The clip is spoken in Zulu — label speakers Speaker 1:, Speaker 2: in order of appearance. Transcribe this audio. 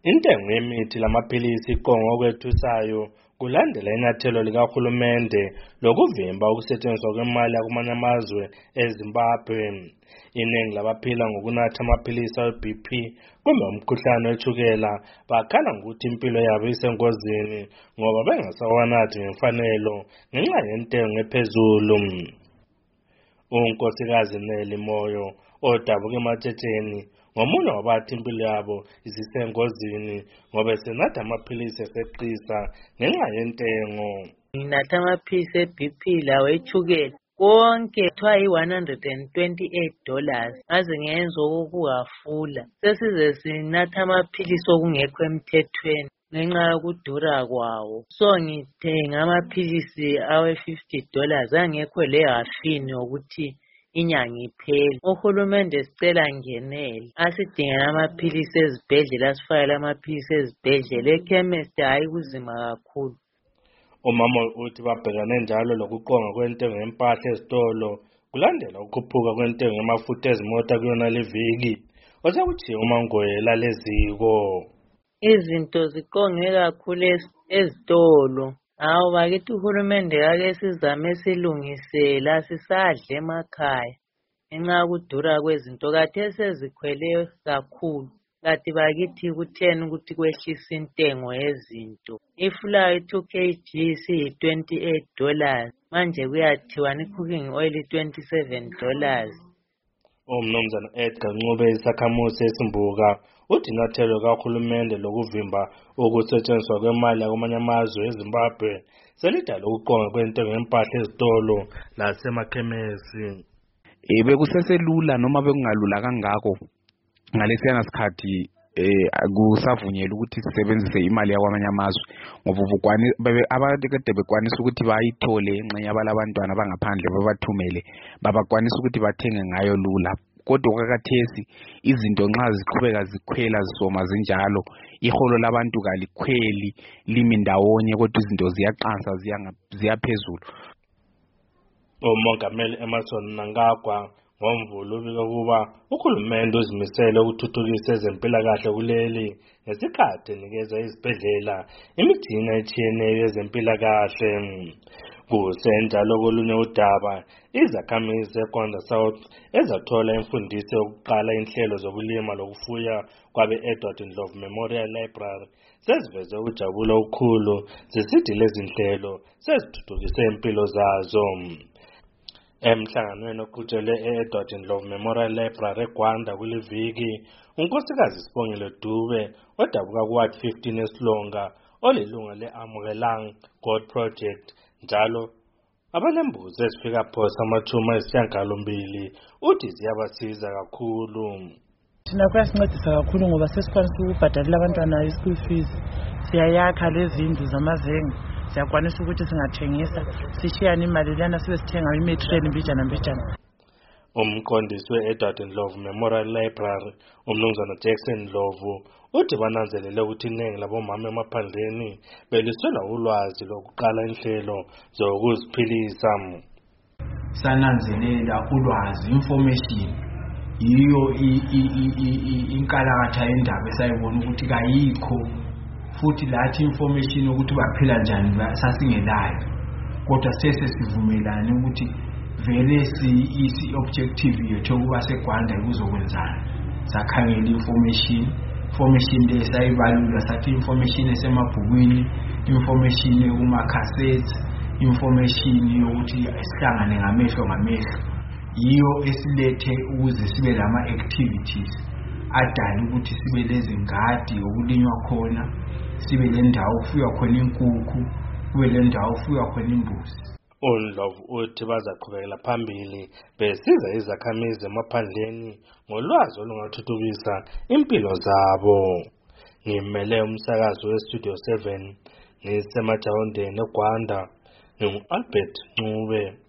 Speaker 1: Intengo yemithi lamaphilisi iqongo okwethusayo kulandela inyathelo likahulumende lokuvimba ukusetshenziswa kwemali yakumanye amazwe eZimbabwe. Iningi labaphila ngokunatha amaphilisi awe-BP kumbe umkhuhlane wetshukela bakhala ngokuthi impilo yabo isengozini ngoba bengasawanathi ngemfanelo ngenxa yentengo ephezulu. uNkosikazi Neli Moyo odabuka eMatshetsheni ngomunye wabathi impilo yabo isisengozini ngoba esenatha amaphilisi eseqisa ngenxa yentengo.
Speaker 2: Nginatha amaphilisi e-BP lawo etshukela konke kuthiwa $128 ngaze ngenza okukafula. Sesize sinatha amaphilisi okungekho emthethweni ngenxa yokudura kwawo. So ngithenga amaphilisi awe-$50 angekho lehafini ukuthi inyanga iphele. Uhulumende sicela ngenele asidingela amaphilisi ezibhedlela, asifakele amaphilisi ezibhedlela. Ekhemesti hayi kuzima kakhulu.
Speaker 1: Umama uthi babhekane njalo lokuqonga kwentengo yempahla ezitolo kulandela ukukhuphuka kwentengo yamafutha ezimota kuyona liviki. Osekuthiye uMangwela leziko
Speaker 2: izinto ziqonge kakhulu ezitolo. Hawu bakithi uhulumende ake sizame silungisela sisadle emakhaya ngenxa yokudura kwezinto kathesi sezikhwele kakhulu. Kanti bakithi kutheni ukuthi kwehlisa intengo yezinto? Ifulawa i-2 kg siyi-$28 manje kuyathiwa i-cooking oil $27.
Speaker 1: Umnumzana Edgar Ncube isakhamuzi eSimbuka uthi inyathelo kahulumende lokuvimba ukusetshenziswa kwemali yakumanye amazwe eZimbabwe selidala ukuqonga kwentengo yempahla ezitolo lasemakhemesi.
Speaker 3: Bekuseselula noma bekungalula kangako ngalesiyana sikhathi akusavunyelwa ukuthi sisebenzise imali yakwamanye amazwe ngoba abantu kade bekwanisa ukuthi bayithole enxa yabalabantwana bangaphandle babathumele babakwanisa ukuthi bathenge ngayo lula. Kodwa kwakathesi izinto nxa ziqhubeka zikhwela zisoma zinjalo iholo labantu kalikhweli limi ndawonye kodwa izinto ziyaqansa ziyaphezulu.
Speaker 1: uMongameli Emmerson Mnangagwa ngoMvulo ubike ukuba uhulumende uzimisele ukuthuthukisa ezempilakahle kuleli ngesikhathi enikeza izibhedlela imithini etshiyeneyo yezempilakahle. Kusenjalo kolunye udaba izakhamizi eGwanda South ezathola imfundiso yokuqala inhlelo zokulima lokufuya kwabe-Edward Ndlovu Memorial Library seziveze ukujabula okukhulu zisithi lezi nhlelo sezithuthukise impilo zazo. Emhlanganweni oqhutshelwe e-Edward Ndlovu Memorial Library eGwanda kuliviki, uNkosikazi Sibongile Dube odabuka kuWard 15 eSilonga olilunga le-Amukelang God Project njalo abanembuzi ezifika phosa amathuma ayisishiyagalombili uthi ziyabasiza kakhulu.
Speaker 4: Thina kuyasincedisa kakhulu ngoba sesikwanisa ukubhadalela abantwana i-school fees, siyayakha lezi ndlu zamazenge, siyakwanisa ukuthi singathengisa sishiyane imali lana sibe sithenga imaterial mbijana.
Speaker 1: Umqondisi we-Edward Ndlovu Memorial Library umnumzana Jackson Ndlovu uthi bananzelele ukuthi iningi labomama emaphandleni beliswela ulwazi lokuqala inhlelo zokuziphilisa.
Speaker 5: Sananzelela ulwazi, information yiyo inkalakatha yendaba esayibona ukuthi kayikho, futhi lathi information ukuthi baphila njani sasingelayo, kodwa sesivumelane ukuthi vele isi-objective yethu ukuba seGwanda ikuzokwenzana. Sakhangela information le sayibalula, sathi information esemabhukwini, information kuma-cassettes, information yokuthi sihlangane ngamehlo yiyo esilethe ukuze sibe lama-activities adala ukuthi sibe lezingadi okulinywa khona, sibe lendawo kufuywa khona inkukhu, kube lendawo kufuywa khona imbuzi.
Speaker 1: uNdlovu uthi bazaqhubekela phambili besiza izakhamizi emaphandleni ngolwazi olungathuthukisa impilo zabo. Ngimele umsakazo weStudio 7 ngisemajawondeni eGwanda, ngingu-Albert Ncube.